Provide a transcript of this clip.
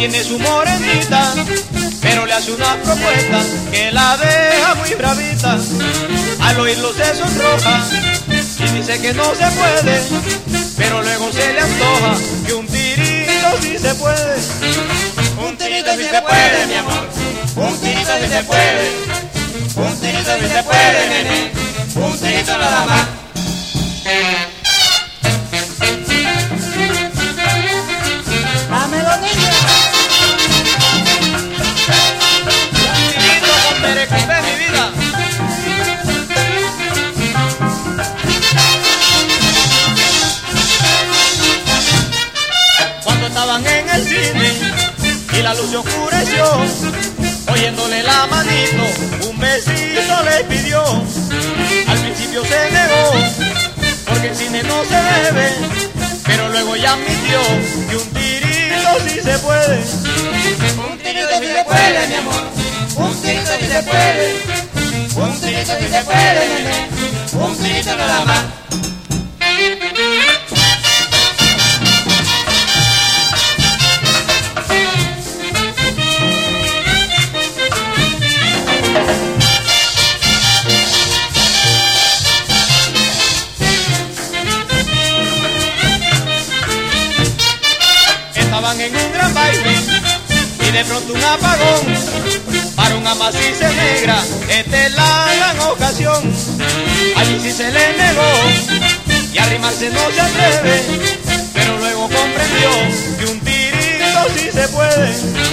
tiene su morenita, pero le hace una propuesta que la deja muy bravita. Al oírlo se sonroja y dice que no se puede, pero luego se le antoja que un tirito sí se puede. Un tirito sí se puede, mi amor. Un tirito sí se puede. Un tirito sí se puede, nene. Un tirito nada más. Dámelo, niña. Un tirito con perecupé, mi vida. Cuando estaban en el cine y la luz se oscureció, oyéndole la manito, un besito le pidió. Al principio se negó, porque en cine no se bebe, pero luego ya admitió que un tirito sí se puede. Un tirito sí se puede, mi amor. Un tirito sí se puede. Un tirito sí se puede, nene. Un tirito nada más. Estaban en un gran baile y de pronto un apagón para una maciza negra. Esta es la gran ocasión. Allí sí se le negó y arrimarse no se atreve, pero luego comprendió que un tirito sí se puede.